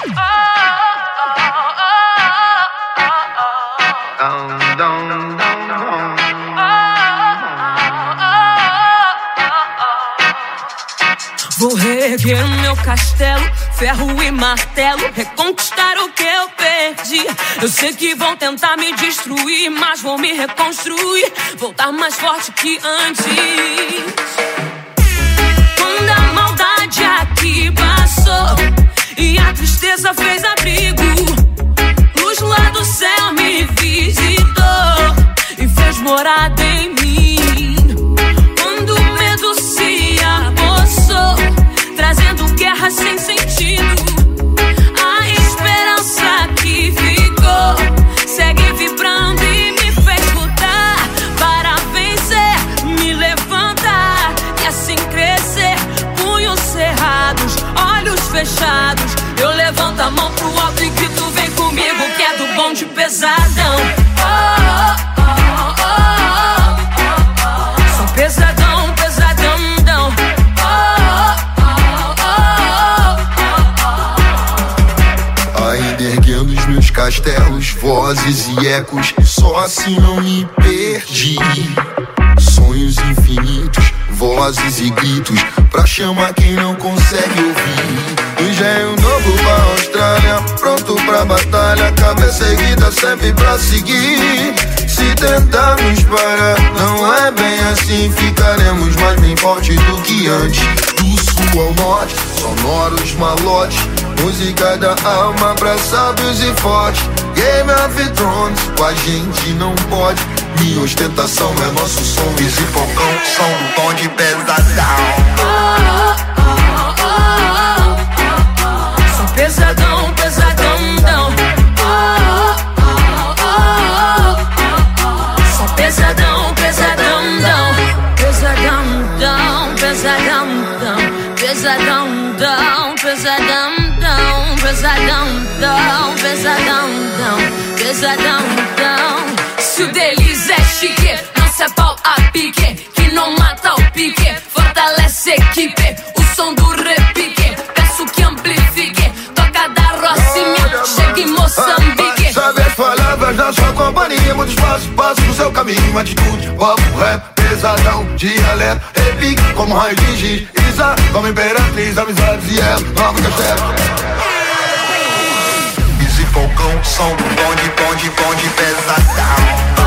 Vou reerguer meu castelo, ferro e martelo, reconquistar o que eu perdi. Eu sei que vão tentar me destruir, mas vou me reconstruir, voltar mais forte que antes. Quando a maldade aqui passou e a tristeza fez abrigo, luz lá do céu me visitou e fez morada em mim. Quando o medo se apossou, trazendo guerra sem sentido, a esperança que ficou segue vibrando e me fez lutar para vencer, me levantar e assim crescer. Punhos cerrados, olhos fechados, eu levanto a mão pro alto e grito: vem comigo que é do bonde pesadão. Sou pesadão, pesadão. Ainda erguendo os meus castelos, vozes e ecos, só assim não me perdi. Sonhos infinitos, vozes e gritos, pra chamar quem não consegue ouvir. Engenho novo pra Austrália, pronto pra batalha, cabeça erguida sempre pra seguir. Se tentarmos parar, não é bem assim, ficaremos mais bem fortes do que antes. Do sul ao norte, sonoros malotes, música da alma pra sábios e fortes. Game of Thrones, com a gente não pode. Minha ostentação é nosso som, Easy Falcão, som do bonde pesadão. Sou pesadão, pesadão. Sou pesadão, pesadão. Pesadão, pesadão. Pesadão, pesadão. Se o deles é chique, não se é pau a pique, que não mata o pique, fortalece a equipe. O som do repique, peço que amplifique. Toca da Rocinha, chega em Moçambique. Sabe as palavras da sua companhia, muito espaço, passo no seu caminho. Atitude, papo, rap, pesadão, dialeto, repique como raio de giz. Isa, como imperatriz, amizades e ela, nova castelo. Easy Falcão, som do bonde pesadão.